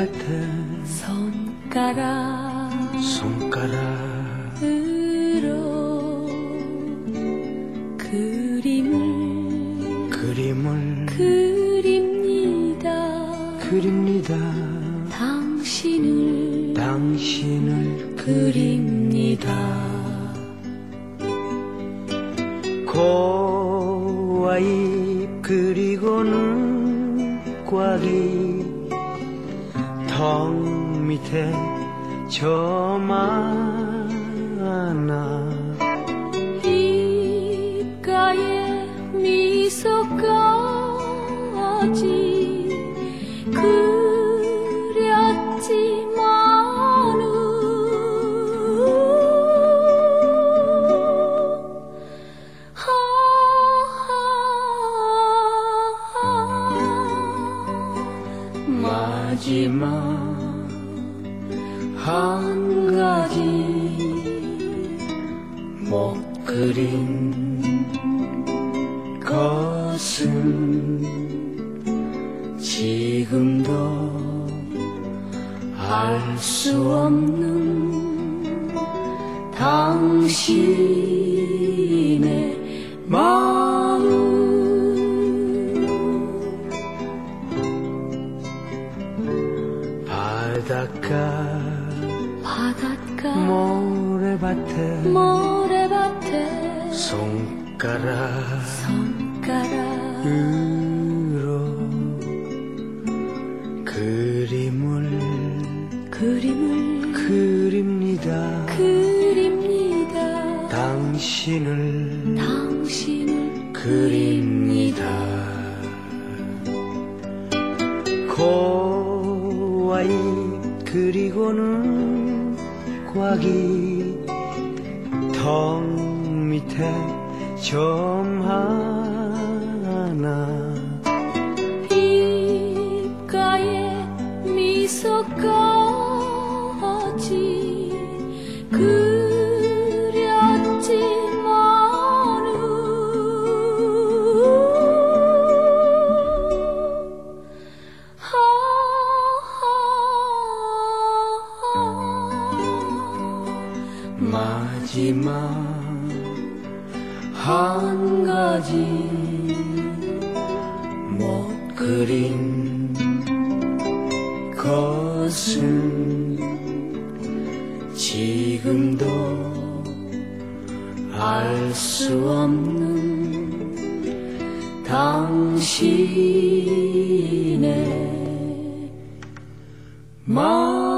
모래밭에 손가락으로 그림을 그립니다. 당신을 그립니다. 고와 잎 그리고는 꽉이 턱 밑에 점 하나 입가에 미소까지 그렸지만은 마지막 한 가지 못 그린 것은 지금도 알 수 없는 당신의 마음. 바닷가 모래밭에 손가락으로 그림을 그립니다. 당신을 그립니다. 고와 잎 그리고는 꽉이 턱 밑에 점 하나 입가에 미소까지 그렸지만은 마지막 한 가지 못 그린 것은 지금도 알 수 없는 당신의 마음.